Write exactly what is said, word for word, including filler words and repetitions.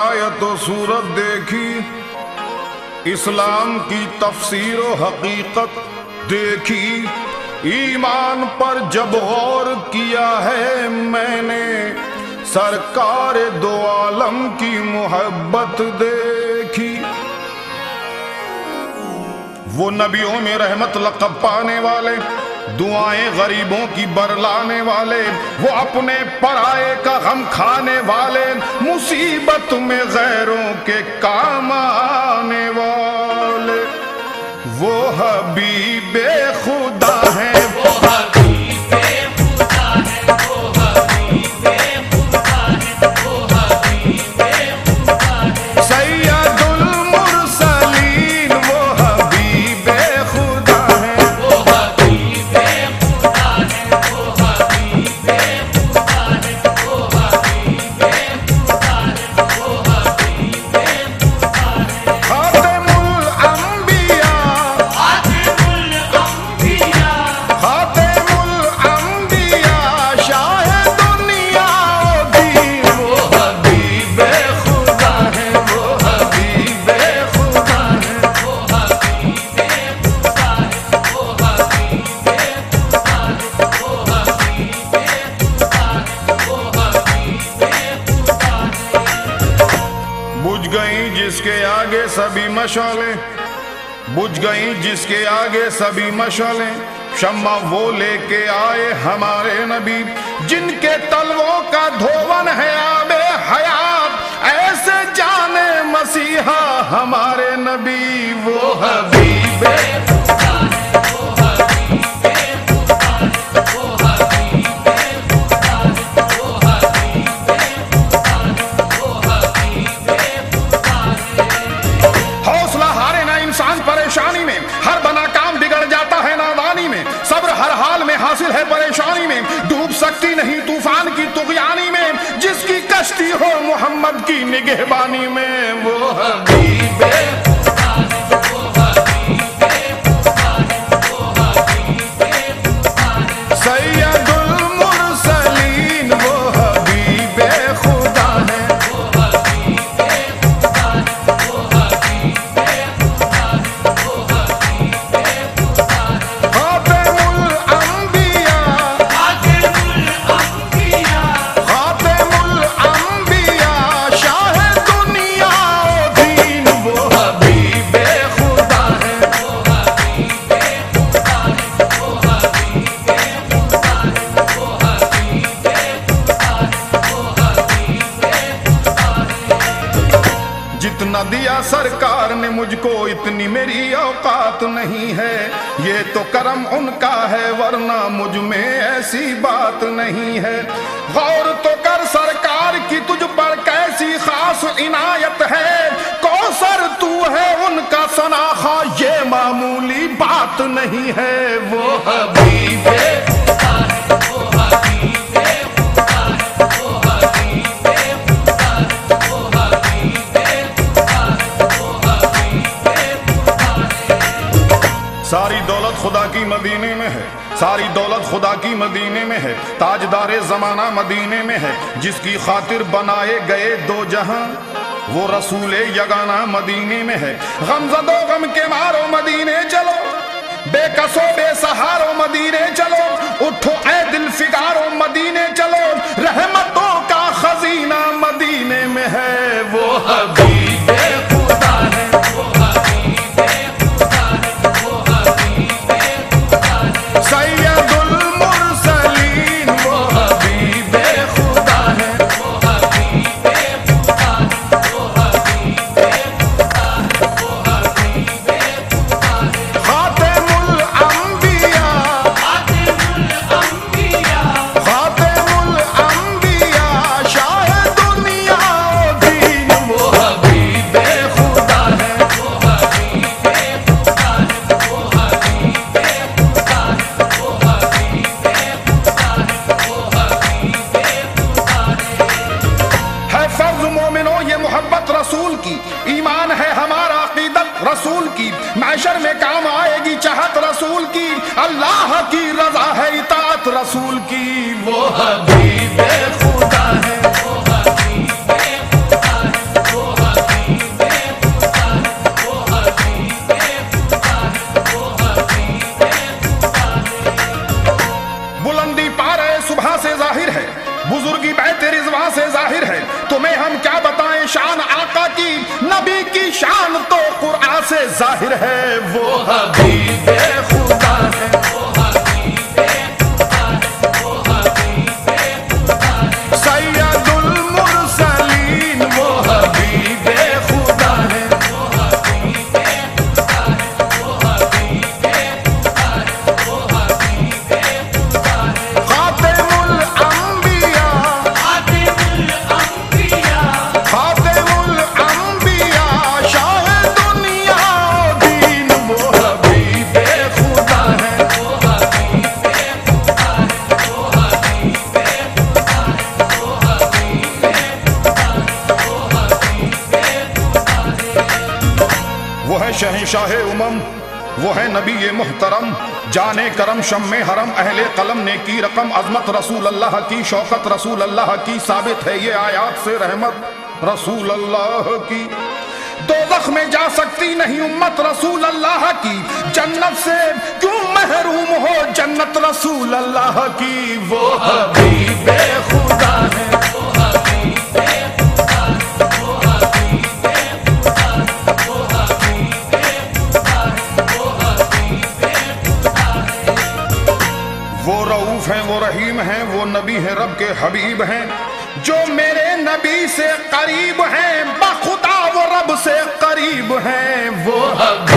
आयत व सूरत देखी, इस्लाम की तफसीर व हकीकत देखी, ईमान पर जब गौर किया है मैंने, सरकार दो आलम की मोहब्बत देखी। वो नबियों में रहमत लक़ब पाने वाले, दुआएं गरीबों की बरलाने वाले, वो अपने पराये का गम खाने वाले, मुसीबत में गैरों के काम आने वाले, वो हबीबे खुदा है, वो हबीबे खुदा है, वो हबीबे खुदा है, वो हबीबे खुदा है, सैयदुल मुरसलीन, वो हबीबे खुदा है, वो हबीबे खुदा है, वो हबीबे खुदा है, वो हबीबे खुदा है, वो हबीबे खुदा है। खातिमुल अंबिया, खातिमुल अंबिया, खातिमुल अंबिया, शाहे दुनिया ओ दीन, वो हबीबे खुदा है, वो हबीबे खुदा है, वो हबीबे खुदा है, वो हबीबे खुदा है, वो हबीबे खुदा है, वो हबीबे खुदा है। बुझ गई जिसके आगे सभी मशालें, बुझ गई जिसके आगे सभी मशालें, शम्मा वो लेके आए हमारे नबी, जिनके तलवों का धोवन है आबे हयात, ऐसे जाने मसीहा हमारे नबी, वो हबीबे खुदा है, वो हबीबे खुदा है, वो हबीबे खुदा है, वो हबीबे खुदा है, वो हबीबे खुदा है। हौसला हारे ना इंसान परेशानी में, हर बना काम बिगड़ जाता है नादानी में, सब्र हर हाल में हासिल है परेशानी में, डूब सकती नहीं तूफान की तुगयानी में, जिसकी कश्ती हो मोहम्मद की निगहबानी में, वो हबीबे खुदा है, वो हबीबे खुदा है, वो हबीबे खुदा है, सैयदुल मुरसलीन, वो हबीबे खुदा है, वो हबीबे खुदा है, वो हबीबे खुदा है, वो हबीबे खुदा है। खातिमुल अंबिया, खातिमुल अंबिया, खातिमुल अंबिया, शाहे दुनिया ओ दीन, वो हबीबे खुदा है, वो हबीबे खुदा है, वो हबीबे खुदा है, वो हबीबे खुदा है, वो हबीबे खुदा है। जितना दिया सरकार ने मुझको इतनी मेरी औकात नहीं है, ये तो करम उनका है वरना मुझ में ऐसी बात नहीं है। गौर तो कर सरकार की तुझ पर कैसी खास इनायत है, कौसर तू है उनका सनाखा, ये मामूली बात नहीं है, वो हबीबे खुदा है, वो हबीबे खुदा है, वो हबीबे खुदा है, वो हबीबे खुदा है, वो हबीबे खुदा है। सारी दौलत खुदा की मदीने में है, सारी दौलत खुदा की मदीने में है, ताजदारे जमाना मदीने में है, जिसकी खातिर बनाए गए दो जहां, वो रसूले यगाना मदीने में है। गमज़दो गम के मारो मदीने चलो, बेकसो बेसहारो मदीने चलो, उठो ए दिल फिगारो मदीने चलो, रहमतों का खजीना मदीने में है, वो हबीबे खुदा है, वो हबीबे खुदा है, वो हबीबे खुदा है, सैयदुल मुरसलीन, वो हबीबे खुदा है, वो हबीबे खुदा है, वो हबीबे खुदा है, वो हबीबे खुदा है। खातिमुल अंबिया, खातिमुल अंबिया, खातिमुल अंबिया, शाहे दुनिया ओ दीन, वो हबीबे खुदा है, वो हबीबे खुदा है, वो हबीबे खुदा है, वो हबीबे खुदा है, वो हबीबे खुदा है। है फर्ज मोमिनो ये मोहब्बत रसूल की, ईमान है हमारा अकीदत रसूल की, मैशर में काम आएगी चाहत रसूल की, अल्लाह की रजा है इताअत रसूल की, वो हबीबे खुदा है, वो हबीबे खुदा है, वो नबी की शान तो कुरान से जाहिर है, वो हबीबे खुदा है, वो हबीबे खुदा है, वो हबीबे खुदा है। सैयदुल मुरसलीन वो हबीबे खुदा है, वो हबीबे खुदा है, वो हबीबे खुदा है, वो हबीबे खुदा है। खातिमुल अंबिया, खातिमुल अंबिया, खातिमुल अंबिया, शाह दुनिया दीन वो हबीबे खुदा है, वो हबीबे खुदा है, वो हबीबे खुदा है, वो हबीबे खुदा है, वो हबीबे खुदा है। वो है शहंशाह उमम, वो है नबी मोहतरम, जाने करम शम्मे हरम, अहले कलम ने की रकम, अजमत रसूल अल्लाह की, शौकत रसूल अल्लाह की, साबित है ये आयात से रहमत रसूल अल्लाह की। दोज़ख में जा सकती नहीं उम्मत रसूल अल्लाह की, जन्नत से क्यों महरूम हो जन्नत रसूल अल्लाह की। वो हबीबे खुदा है, वो हबीबे खुदा है, वो हबीबे खुदा है, वो हबीबे खुदा है, वो हबीबे खुदा है। वो रऊफ हैं, वो रहीम हैं, वो नबी हैं, रब के हबीब हैं, जो मेरे नबी से करीब हैं, बखुदा वो रब से करीब हैं। वो हबीब